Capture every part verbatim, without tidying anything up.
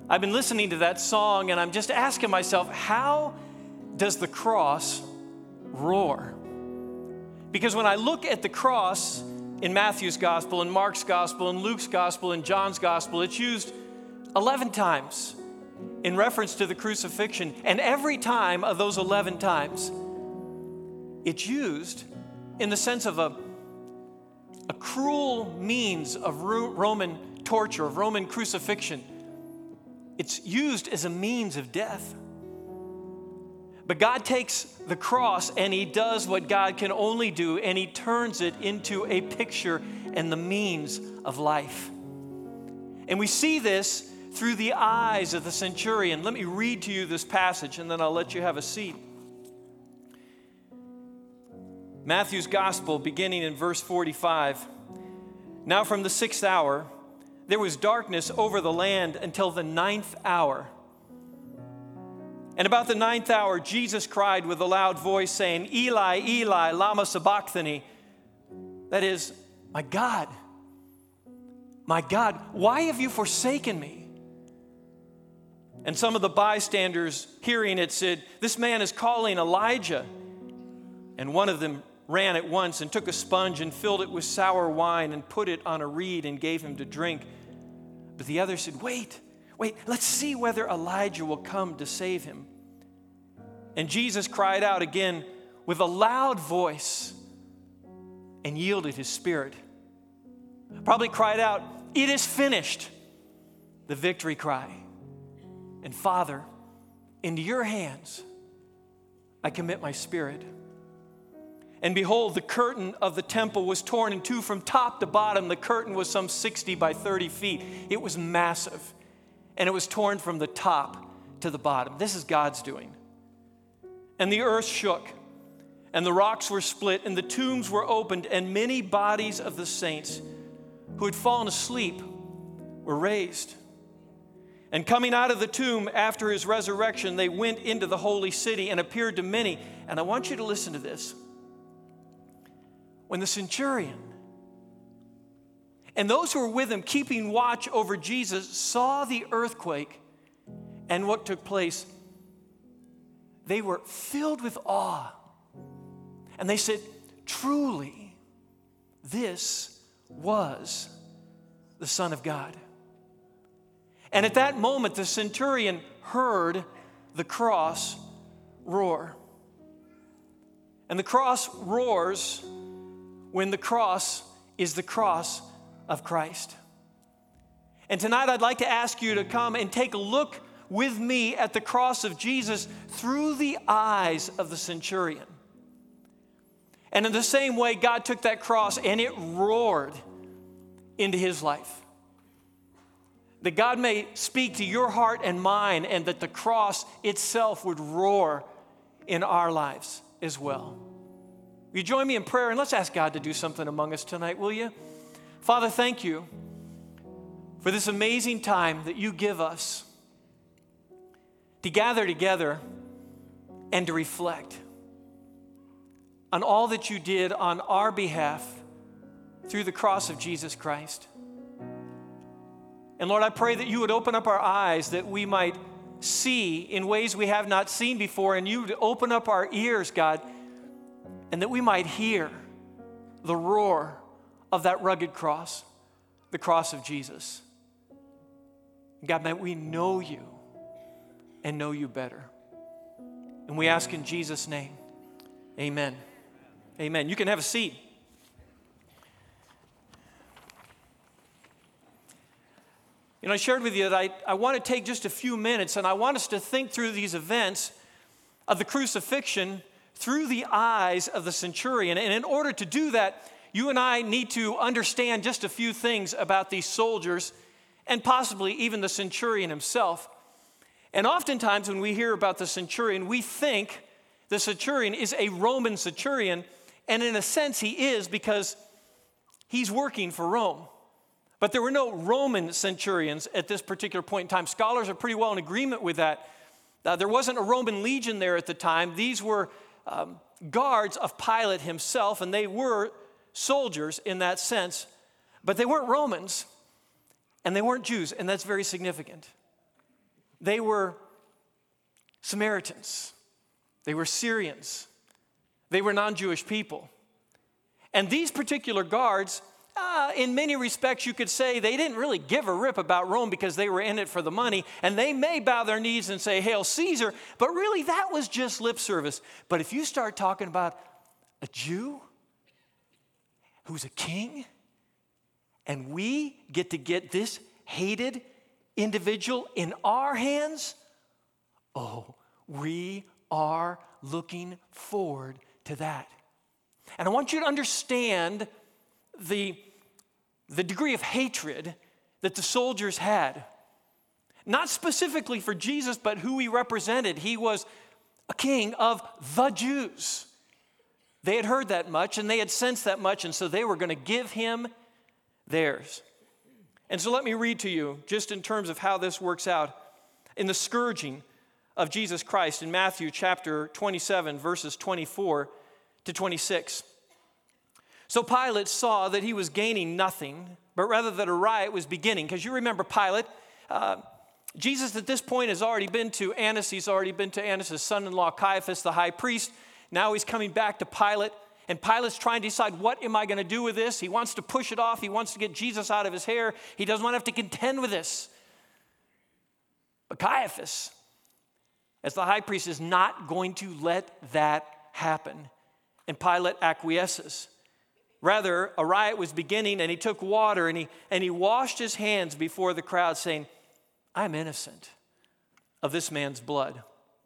I've been listening to that song and I'm just asking myself, how does the cross roar? Because when I look at the cross in Matthew's gospel, in Mark's gospel, in Luke's gospel, in John's gospel, it's used eleven times in reference to the crucifixion. And every time of those eleven times, it's used in the sense of a, a cruel means of Roman torture, of Roman crucifixion. It's used as a means of death. But God takes the cross and he does what God can only do, and he turns it into a picture and the means of life. And we see this through the eyes of the centurion. Let me read to you this passage and then I'll let you have a seat. Matthew's gospel, beginning in verse forty-five. Now from the sixth hour, there was darkness over the land until the ninth hour. And about the ninth hour, Jesus cried with a loud voice, saying, Eli, Eli, lama sabachthani. That is, my God, my God, why have you forsaken me? And some of the bystanders hearing it said, this man is calling Elijah. And one of them ran at once and took a sponge and filled it with sour wine and put it on a reed and gave him to drink. But the other said, wait, wait, let's see whether Elijah will come to save him. And Jesus cried out again with a loud voice and yielded his spirit. Probably cried out, it is finished, the victory cry. And Father, into your hands I commit my spirit. And behold, the curtain of the temple was torn in two from top to bottom. The curtain was some sixty by thirty feet. It was massive. And it was torn from the top to the bottom. This is God's doing. And the earth shook, and the rocks were split, and the tombs were opened, and many bodies of the saints who had fallen asleep were raised. And coming out of the tomb after his resurrection, they went into the holy city and appeared to many. And I want you to listen to this. When the centurion and those who were with him, keeping watch over Jesus, saw the earthquake and what took place, they were filled with awe. And they said, truly, this was the Son of God. And at that moment, the centurion heard the cross roar. And the cross roars when the cross is the cross of Christ. And tonight I'd like to ask you to come and take a look with me at the cross of Jesus through the eyes of the centurion. And in the same way, God took that cross and it roared into his life. That God may speak to your heart and mine, and that the cross itself would roar in our lives as well. Will you join me in prayer, and let's ask God to do something among us tonight, will you? Father, thank you for this amazing time that you give us to gather together and to reflect on all that you did on our behalf through the cross of Jesus Christ. And Lord, I pray that you would open up our eyes that we might see in ways we have not seen before, and you would open up our ears, God, and that we might hear the roar of that rugged cross, the cross of Jesus. God, may we know you and know you better. And we ask in Jesus' name, amen. Amen. You can have a seat. You know, I shared with you that I, I want to take just a few minutes and I want us to think through these events of the crucifixion through the eyes of the centurion. And in order to do that, you and I need to understand just a few things about these soldiers and possibly even the centurion himself. And oftentimes when we hear about the centurion, we think the centurion is a Roman centurion, and in a sense he is, because he's working for Rome. But there were no Roman centurions at this particular point in time. Scholars are pretty well in agreement with that. Uh, there wasn't a Roman legion there at the time. These were um, guards of Pilate himself, and they were soldiers in that sense. But they weren't Romans, and they weren't Jews, and that's very significant. They were Samaritans. They were Syrians. They were non-Jewish people. And these particular guards, uh, in many respects, you could say they didn't really give a rip about Rome because they were in it for the money. And they may bow their knees and say, "Hail Caesar," but really that was just lip service. But if you start talking about a Jew who's a king, and we get to get this hated individual in our hands, oh, we are looking forward to that. And I want you to understand the, the degree of hatred that the soldiers had. Not specifically for Jesus, but who he represented. He was a king of the Jews. They had heard that much, and they had sensed that much, and so they were going to give him theirs. And so let me read to you, just in terms of how this works out, in the scourging of Jesus Christ in Matthew chapter twenty-seven, verses twenty-four to twenty-six. So Pilate saw that he was gaining nothing, but rather that a riot was beginning. Because you remember Pilate, uh, Jesus at this point has already been to Annas. He's already been to Annas' son-in-law Caiaphas, the high priest. Now he's coming back to Pilate. And Pilate's trying to decide, what am I going to do with this? He wants to push it off. He wants to get Jesus out of his hair. He doesn't want to have to contend with this. But Caiaphas, as the high priest, is not going to let that happen. And Pilate acquiesces. Rather, a riot was beginning, and he took water, and he, and he washed his hands before the crowd, saying, "I'm innocent of this man's blood.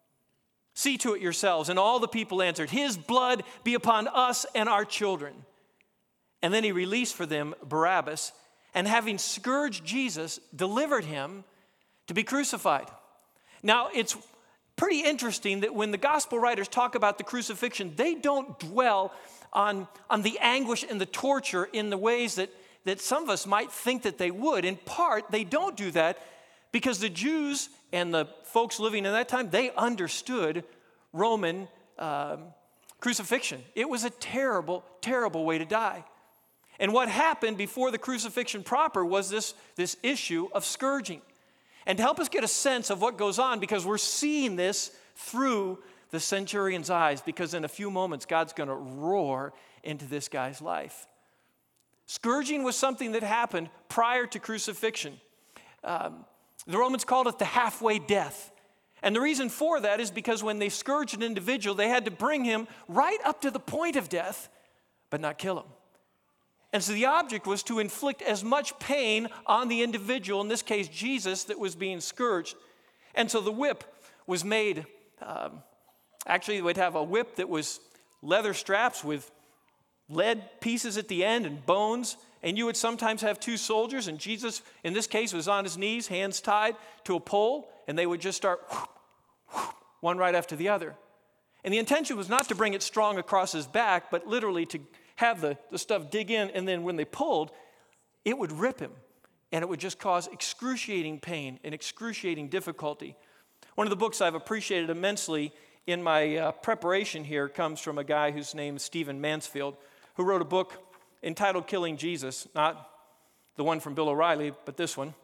See to it yourselves." And all the people answered, "His blood be upon us and our children." And then he released for them Barabbas, and having scourged Jesus, delivered him to be crucified. Now, it's pretty interesting that when the gospel writers talk about the crucifixion, they don't dwell on, on the anguish and the torture in the ways that, that some of us might think that they would. In part, they don't do that because the Jews and the folks living in that time, they understood Roman um, crucifixion. It was a terrible, terrible way to die. And what happened before the crucifixion proper was this, this issue of scourging. And to help us get a sense of what goes on, because we're seeing this through the centurion's eyes, because in a few moments, God's going to roar into this guy's life. Scourging was something that happened prior to crucifixion. Um, the Romans called it the halfway death. And the reason for that is because when they scourged an individual, they had to bring him right up to the point of death, but not kill him. And so the object was to inflict as much pain on the individual, in this case Jesus, that was being scourged. And so the whip was made, um, actually they'd have a whip that was leather straps with lead pieces at the end and bones. And you would sometimes have two soldiers, and Jesus, in this case, was on his knees, hands tied to a pole, and they would just start whoop, whoop, one right after the other. And the intention was not to bring it strong across his back, but literally to have the, the stuff dig in, and then when they pulled, it would rip him, and it would just cause excruciating pain and excruciating difficulty. One of the books I've appreciated immensely in my uh, preparation here comes from a guy whose name is Stephen Mansfield, who wrote a book entitled Killing Jesus, not the one from Bill O'Reilly, but this one.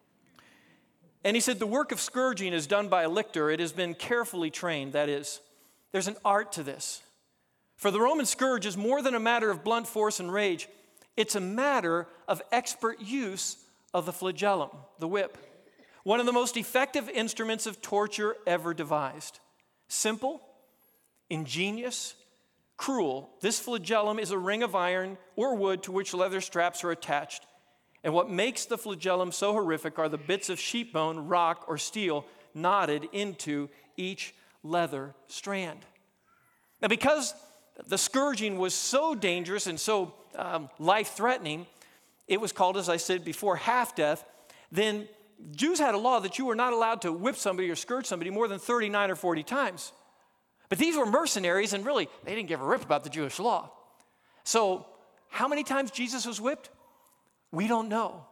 And he said, the work of scourging is done by a lictor. It has been carefully trained, that is. There's an art to this. For the Roman scourge is more than a matter of blunt force and rage. It's a matter of expert use of the flagellum, the whip, one of the most effective instruments of torture ever devised. Simple, ingenious, cruel, this flagellum is a ring of iron or wood to which leather straps are attached. And what makes the flagellum so horrific are the bits of sheep bone, rock, or steel knotted into each leather strand. Now, because the scourging was so dangerous and so um, life-threatening, it was called, as I said before, half-death. Then Jews had a law that you were not allowed to whip somebody or scourge somebody more than thirty-nine or forty times. But these were mercenaries, and really, they didn't give a rip about the Jewish law. So how many times Jesus was whipped? We don't know.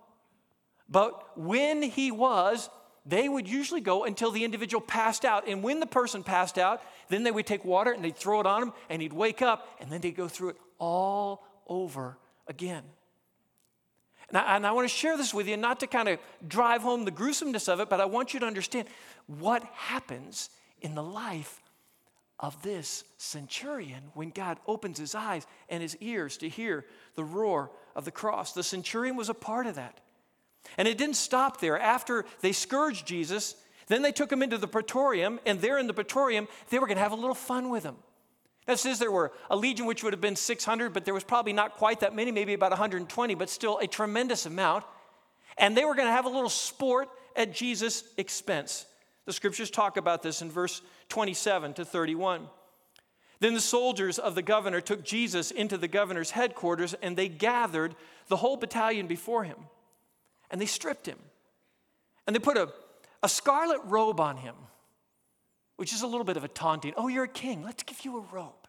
But when he was, they would usually go until the individual passed out. And when the person passed out, then they would take water and they'd throw it on him, and he'd wake up, and then they'd go through it all over again. And I, and I want to share this with you, not to kind of drive home the gruesomeness of it, but I want you to understand what happens in the life of this centurion when God opens his eyes and his ears to hear the roar of the cross. The centurion was a part of that. And it didn't stop there. After they scourged Jesus, then they took him into the praetorium, and there in the praetorium, they were going to have a little fun with him. That says there were a legion which would have been six hundred, but there was probably not quite that many, maybe about one hundred twenty, but still a tremendous amount. And they were going to have a little sport at Jesus' expense. The scriptures talk about this in verse twenty-seven to thirty-one. Then the soldiers of the governor took Jesus into the governor's headquarters, and they gathered the whole battalion before him. And they stripped him. And they put a, a scarlet robe on him, which is a little bit of a taunting. Oh, you're a king. Let's give you a robe.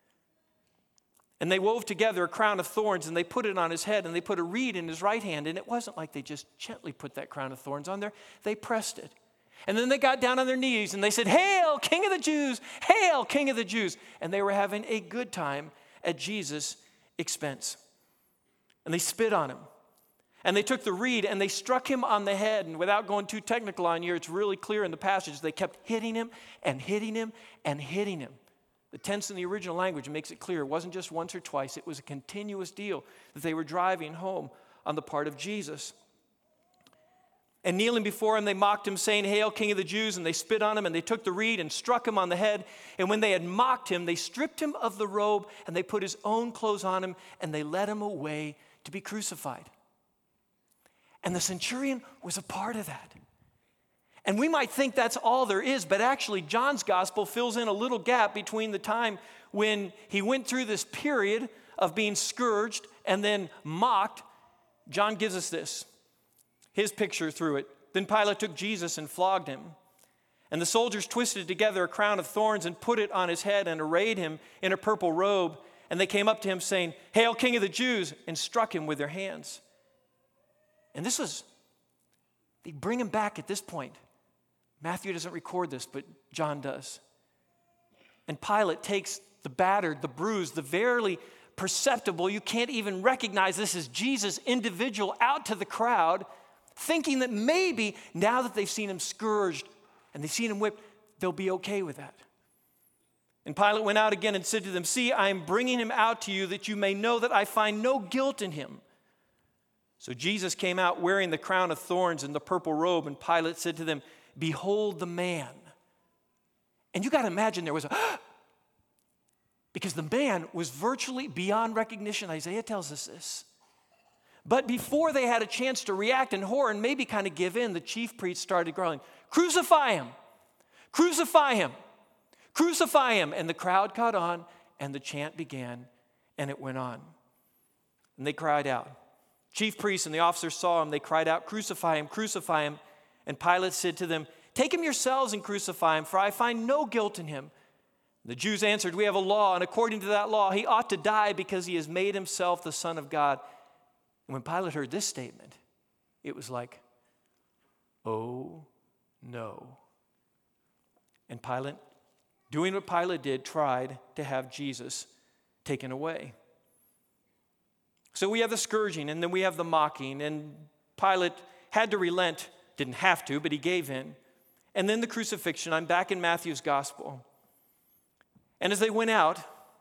And they wove together a crown of thorns, and they put it on his head, and they put a reed in his right hand. And it wasn't like they just gently put that crown of thorns on there. They pressed it. And then they got down on their knees, and they said, "Hail, King of the Jews! Hail, King of the Jews!" And they were having a good time at Jesus' expense. And they spit on him. And they took the reed and they struck him on the head. And without going too technical on you, it's really clear in the passage. They kept hitting him and hitting him and hitting him. The tense in the original language makes it clear. It wasn't just once or twice. It was a continuous deal that they were driving home on the part of Jesus. And kneeling before him, they mocked him, saying, "Hail, King of the Jews!" And they spit on him, and they took the reed and struck him on the head. And when they had mocked him, they stripped him of the robe, and they put his own clothes on him, and they led him away to be crucified. And the centurion was a part of that. And we might think that's all there is, but actually John's gospel fills in a little gap between the time when he went through this period of being scourged and then mocked. John gives us this, his picture through it. Then Pilate took Jesus and flogged him. And the soldiers twisted together a crown of thorns and put it on his head and arrayed him in a purple robe. And they came up to him saying, "Hail, King of the Jews," and struck him with their hands. And this was, they bring him back at this point. Matthew doesn't record this, but John does. And Pilate takes the battered, the bruised, the barely perceptible, you can't even recognize this as Jesus, individual out to the crowd, thinking that maybe now that they've seen him scourged and they've seen him whipped, they'll be okay with that. And Pilate went out again and said to them, "See, I am bringing him out to you that you may know that I find no guilt in him." So Jesus came out wearing the crown of thorns and the purple robe, and Pilate said to them, "Behold the man." And you got to imagine there was a, because the man was virtually beyond recognition. Isaiah tells us this. But before they had a chance to react in horror and maybe kind of give in, the chief priests started growling, "Crucify him! Crucify him! Crucify him!" And the crowd caught on, and the chant began, and it went on. And they cried out. Chief priests and the officers saw him. They cried out, "Crucify him! Crucify him!" And Pilate said to them, "Take him yourselves and crucify him, for I find no guilt in him." The Jews answered, "We have a law, and according to that law, he ought to die because he has made himself the Son of God." And when Pilate heard this statement, it was like, oh no. And Pilate, doing what Pilate did, tried to have Jesus taken away. So we have the scourging, and then we have the mocking, and Pilate had to relent, didn't have to, but he gave in. And then the crucifixion. I'm back in Matthew's gospel. And as they went out,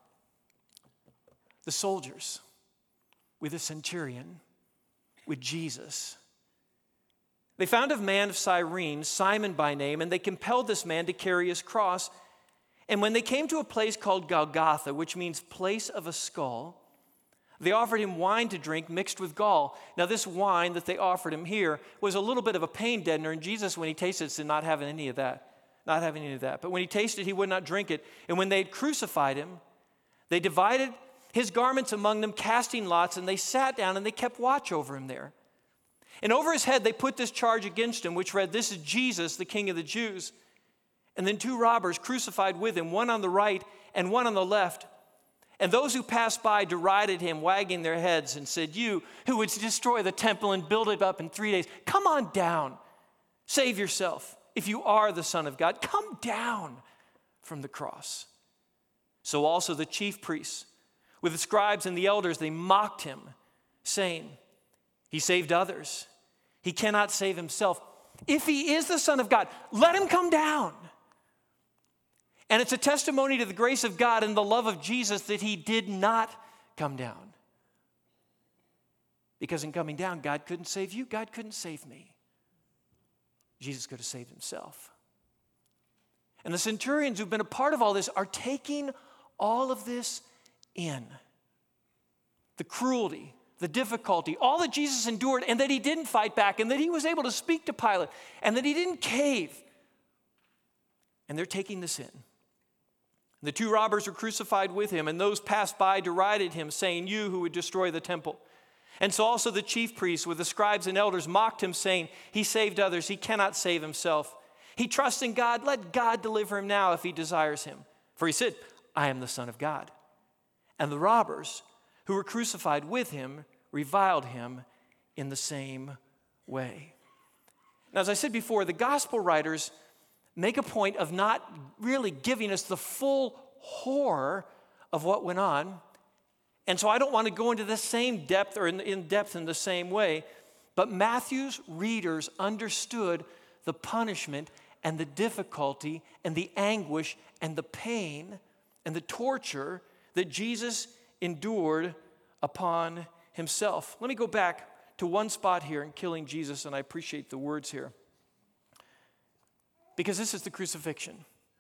the soldiers with a centurion, with Jesus, they found a man of Cyrene, Simon by name, and they compelled this man to carry his cross. And when they came to a place called Golgotha, which means place of a skull, they offered him wine to drink mixed with gall. Now, this wine that they offered him here was a little bit of a pain deadener, and Jesus, when he tasted it, said not having any of that, not having any of that. But when he tasted, he would not drink it. And when they had crucified him, they divided his garments among them, casting lots, and they sat down and they kept watch over him there. And over his head they put this charge against him, which read, "This is Jesus, the King of the Jews." And then two robbers crucified with him, one on the right and one on the left. And those who passed by derided him, wagging their heads, and said, "You who would destroy the temple and build it up in three days, come on down. Save yourself. If you are the Son of God, come down from the cross." So also the chief priests, with the scribes and the elders, they mocked him, saying, He saved others. He cannot save himself. If he is the Son of God, let him come down. And it's a testimony to the grace of God and the love of Jesus that he did not come down. Because in coming down, God couldn't save you. God couldn't save me. Jesus could have saved himself. And the centurions who've been a part of all this are taking all of this in. The cruelty, the difficulty, all that Jesus endured, and that he didn't fight back, and that he was able to speak to Pilate, and that he didn't cave. And they're taking this in. The two robbers were crucified with him, and those passed by derided him, saying, "You who would destroy the temple." And so also the chief priests with the scribes and elders mocked him, saying, "He saved others, he cannot save himself. He trusts in God, let God deliver him now if he desires him. For he said, I am the Son of God." And the robbers who were crucified with him reviled him in the same way. Now, as I said before, the gospel writers make a point of not really giving us the full horror of what went on. And so I don't want to go into the same depth or in, in depth in the same way, but Matthew's readers understood the punishment and the difficulty and the anguish and the pain and the torture that Jesus endured upon himself. Let me go back to one spot here in killing Jesus, and I appreciate the words here. Because this is the crucifixion.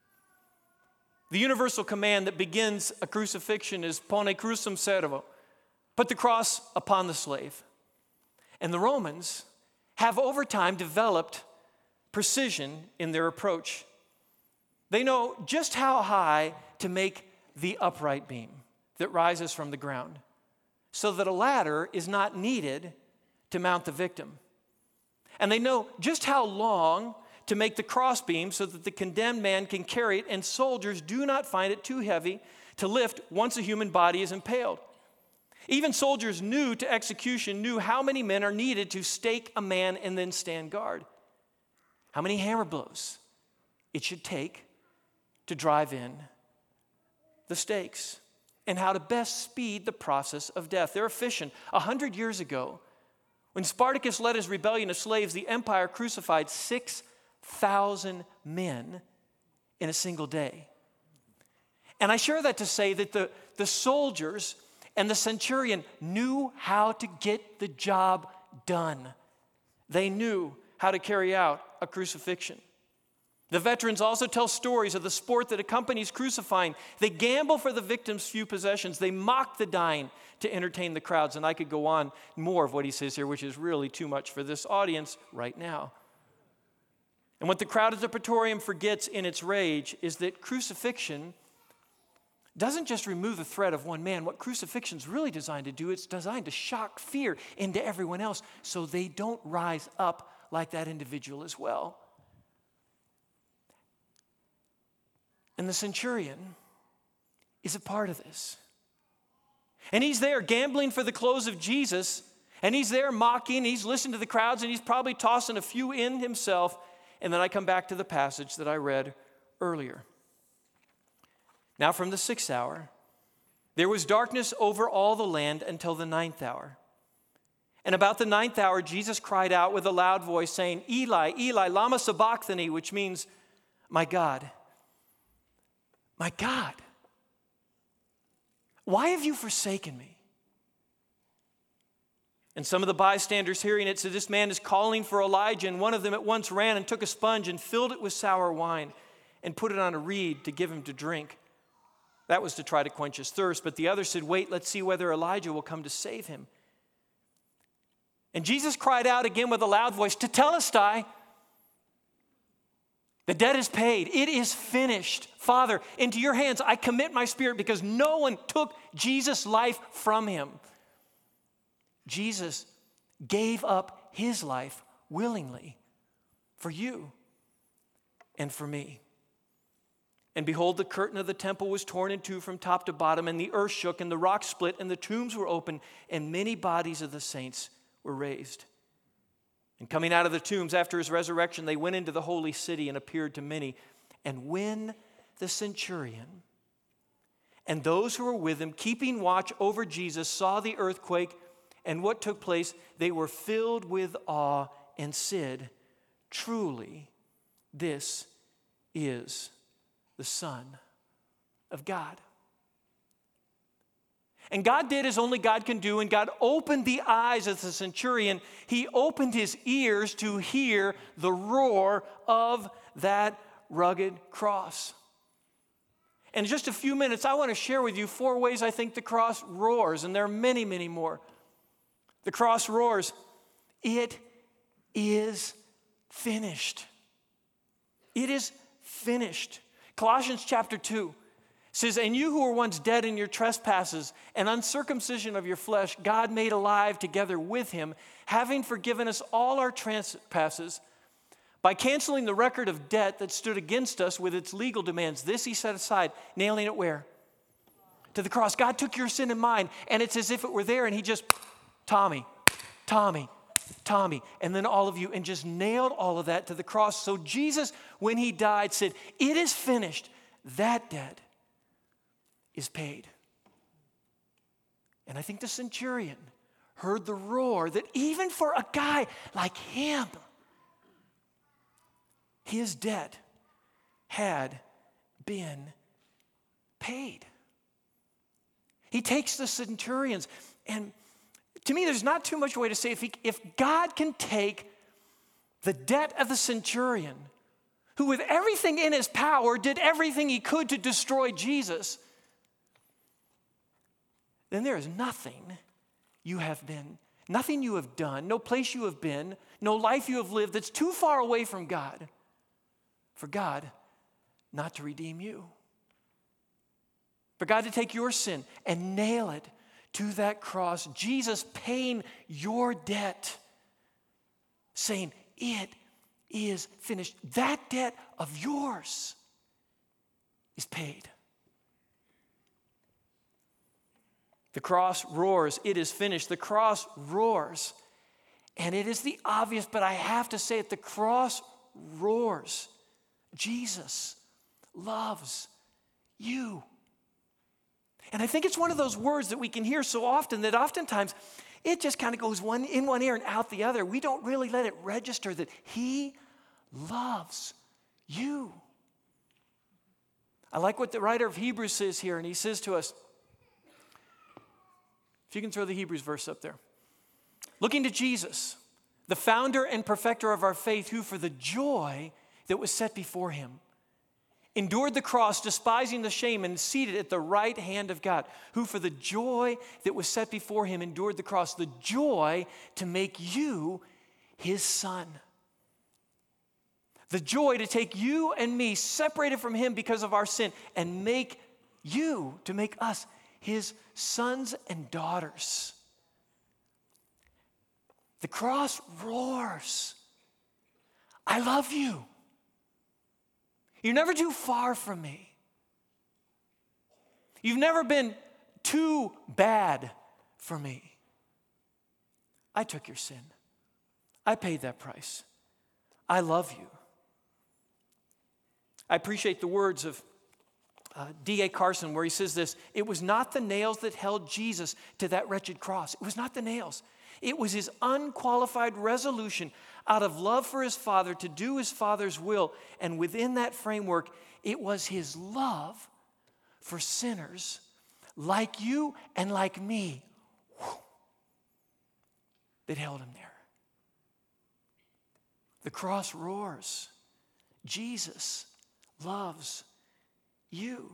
The universal command that begins a crucifixion is "Pone crucem servo," put the cross upon the slave. And the Romans have over time developed precision in their approach. They know just how high to make the upright beam that rises from the ground, so that a ladder is not needed to mount the victim. And they know just how long to make the crossbeam so that the condemned man can carry it, and soldiers do not find it too heavy to lift once a human body is impaled. Even soldiers new to execution knew how many men are needed to stake a man and then stand guard. How many hammer blows it should take to drive in the stakes, and how to best speed the process of death. They're efficient. A hundred years ago, when Spartacus led his rebellion of slaves, the empire crucified six thousand men in a single day. And I share that to say that the, the soldiers and the centurion knew how to get the job done. They knew how to carry out a crucifixion. The veterans also tell stories of the sport that accompanies crucifying. They gamble for the victim's few possessions. They mock the dying to entertain the crowds. And I could go on more of what he says here, which is really too much for this audience right now. And what the crowd at the Praetorium forgets in its rage is that crucifixion doesn't just remove the threat of one man. What crucifixion is really designed to do, it's designed to shock fear into everyone else so they don't rise up like that individual as well. And the centurion is a part of this. And he's there gambling for the clothes of Jesus, and he's there mocking, he's listening to the crowds, and he's probably tossing a few in himself. And then I come back to the passage that I read earlier. Now from the sixth hour, there was darkness over all the land until the ninth hour. And about the ninth hour, Jesus cried out with a loud voice, saying, "Eli, Eli, lama sabachthani," which means, "My God, my God, why have you forsaken me?" And some of the bystanders hearing it said, "This man is calling for Elijah." And one of them at once ran and took a sponge and filled it with sour wine and put it on a reed to give him to drink. That was to try to quench his thirst. But the other said, "Wait, let's see whether Elijah will come to save him." And Jesus cried out again with a loud voice, "Tetelestai, the debt is paid. It is finished. Father, into your hands I commit my spirit," because no one took Jesus' life from him. Jesus gave up his life willingly for you and for me. And behold, the curtain of the temple was torn in two from top to bottom, and the earth shook, and the rocks split, and the tombs were opened, and many bodies of the saints were raised. And coming out of the tombs after his resurrection, they went into the holy city and appeared to many. And when the centurion and those who were with him, keeping watch over Jesus, saw the earthquake and what took place, they were filled with awe and said, truly, this is the Son of God. And God did as only God can do, and God opened the eyes of the centurion. He opened his ears to hear the roar of that rugged cross. And in just a few minutes, I want to share with you four ways I think the cross roars, and there are many, many more. The cross roars, it is finished. It is finished. Colossians chapter two says, and you who were once dead in your trespasses and uncircumcision of your flesh, God made alive together with him, having forgiven us all our trespasses, by canceling the record of debt that stood against us with its legal demands. This he set aside, nailing it where? To the cross. God took your sin and mine, and it's as if it were there, and he just, Tommy, Tommy, Tommy, and then all of you, and just nailed all of that to the cross. So Jesus, when he died, said, it is finished. That debt is paid. And I think the centurion heard the roar that even for a guy like him, his debt had been paid. He takes the centurions, and to me, there's not too much way to say if, he, if God can take the debt of the centurion, who with everything in his power did everything he could to destroy Jesus, then there is nothing you have been, nothing you have done, no place you have been, no life you have lived that's too far away from God for God not to redeem you. For God to take your sin and nail it to that cross, Jesus paying your debt, saying, it is finished. That debt of yours is paid. The cross roars, it is finished. The cross roars, and it is the obvious, but I have to say it, the cross roars. Jesus loves you. And I think it's one of those words that we can hear so often that oftentimes it just kind of goes one in one ear and out the other. We don't really let it register that he loves you. I like what the writer of Hebrews says here, and he says to us, if you can throw the Hebrews verse up there. Looking to Jesus, the founder and perfecter of our faith, who for the joy that was set before him endured the cross, despising the shame, and seated at the right hand of God, who for the joy that was set before him endured the cross, the joy to make you his son. The joy to take you and me separated from him because of our sin and make you, to make us his sons and daughters. The cross roars. I love you. You're never too far from me. You've never been too bad for me. I took your sin. I paid that price. I love you. I appreciate the words of uh, D A Carson where he says this, it was not the nails that held Jesus to that wretched cross. It was not the nails. It was his unqualified resolution out of love for his Father to do his Father's will. And within that framework, it was his love for sinners like you and like me whew, that held him there. The cross roars. Jesus loves you.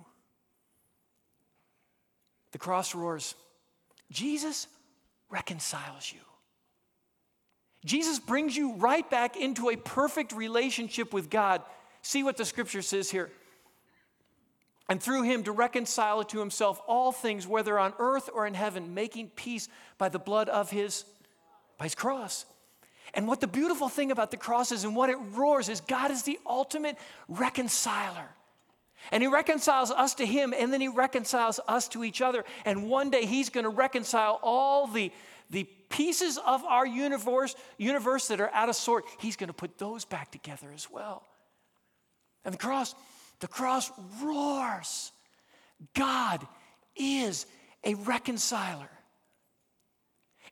The cross roars. Jesus reconciles you. Jesus brings you right back into a perfect relationship with God. See what the scripture says here. And through him to reconcile to himself all things, whether on earth or in heaven, making peace by the blood of his, by his cross. And what the beautiful thing about the cross is and what it roars is God is the ultimate reconciler. And he reconciles us to him, and then he reconciles us to each other. And one day he's going to reconcile all the, the pieces of our universe, universe that are out of sort. He's going to put those back together as well. And the cross, the cross roars. God is a reconciler.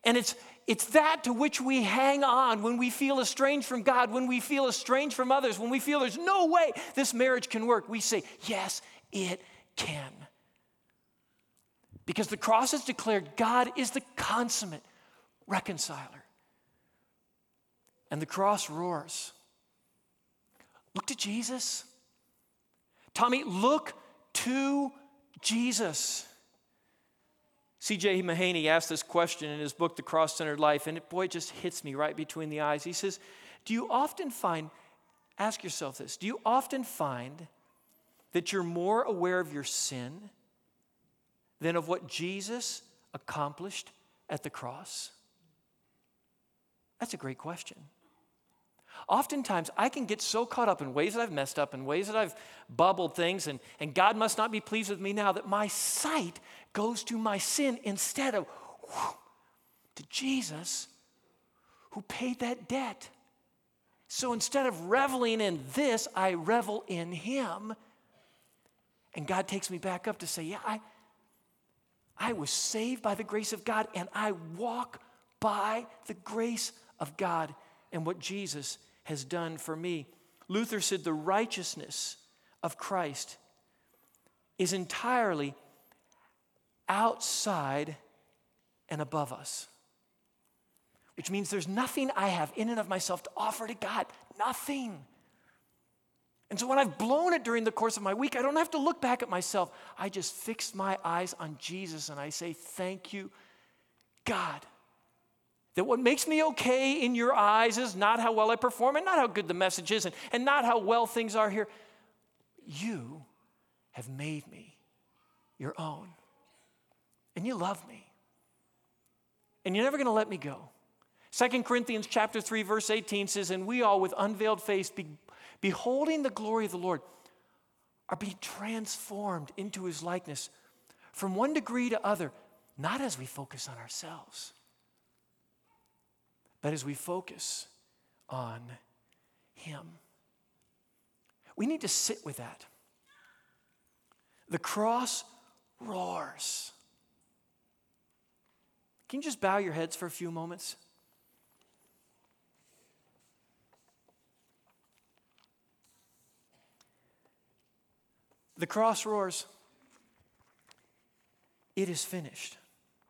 And it's, it's that to which we hang on when we feel estranged from God, when we feel estranged from others, when we feel there's no way this marriage can work. We say, yes, it can. Because the cross has declared God is the consummate reconciler. And the cross roars. Look to Jesus. Tommy, look to Jesus. C J Mahaney asked this question in his book, The Cross-Centered Life, and it, boy, it just hits me right between the eyes. He says, do you often find, ask yourself this, do you often find that you're more aware of your sin than of what Jesus accomplished at the cross? That's a great question. Oftentimes, I can get so caught up in ways that I've messed up, in ways that I've bubbled things, and, and God must not be pleased with me now, that my sight goes to my sin instead of whew, to Jesus who paid that debt. So instead of reveling in this, I revel in him. And God takes me back up to say, yeah, I, I was saved by the grace of God, and I walk by the grace of God and what Jesus has done for me. Luther said the righteousness of Christ is entirely outside and above us, which means there's nothing I have in and of myself to offer to God. Nothing. And so when I've blown it during the course of my week, I don't have to look back at myself. I just fix my eyes on Jesus and I say, thank you, God. That what makes me okay in your eyes is not how well I perform and not how good the message is and, and not how well things are here. You have made me your own. And you love me. And you're never going to let me go. Second Corinthians chapter three, verse eighteen says, and we all with unveiled face, be, beholding the glory of the Lord, are being transformed into his likeness from one degree to other, not as we focus on ourselves, but as we focus on him. We need to sit with that. The cross roars. Can you just bow your heads for a few moments? The cross roars. It is finished.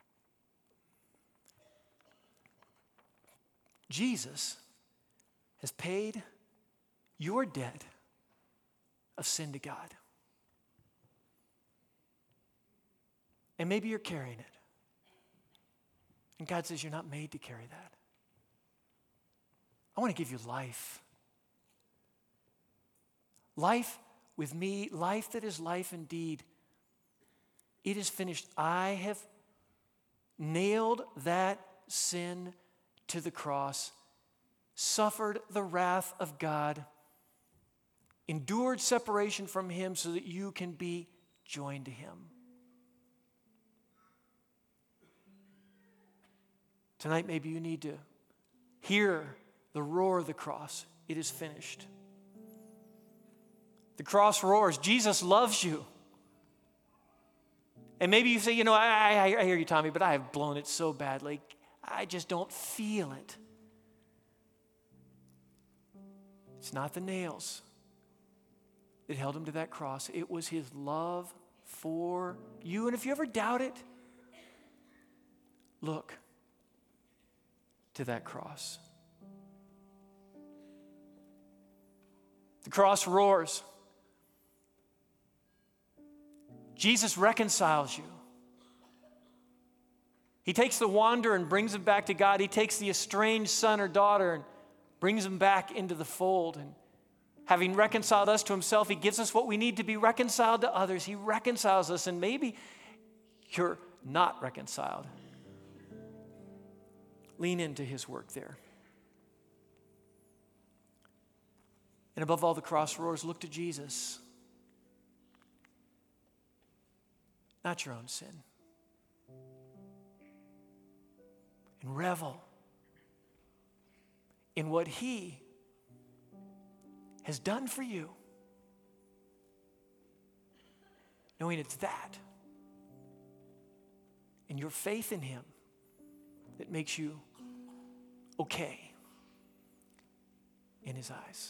Jesus has paid your debt of sin to God. And maybe you're carrying it. And God says you're not made to carry that. I want to give you life. Life with me, life that is life indeed. It is finished. I have nailed that sin to the cross, suffered the wrath of God, endured separation from him so that you can be joined to him. Tonight, maybe you need to hear the roar of the cross. It is finished. The cross roars. Jesus loves you. And maybe you say, you know, I, I, I hear you, Tommy, but I have blown it so badly. I just don't feel it. It's not the nails that held him to that cross. It was his love for you. And if you ever doubt it, look to that cross. The cross roars. Jesus reconciles you. He takes the wanderer and brings him back to God. He takes the estranged son or daughter and brings him back into the fold. And having reconciled us to himself, he gives us what we need to be reconciled to others. He reconciles us, and maybe you're not reconciled. Lean into his work there. And above all, the cross roars, look to Jesus. Not your own sin. And revel in what he has done for you. Knowing it's that and your faith in him that makes you okay in his eyes.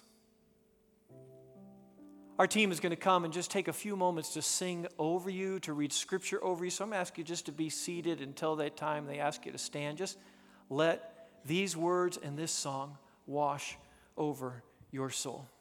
Our team is going to come and just take a few moments to sing over you, to read scripture over you. So I'm going to ask you just to be seated until that time they ask you to stand. Just let these words and this song wash over your soul.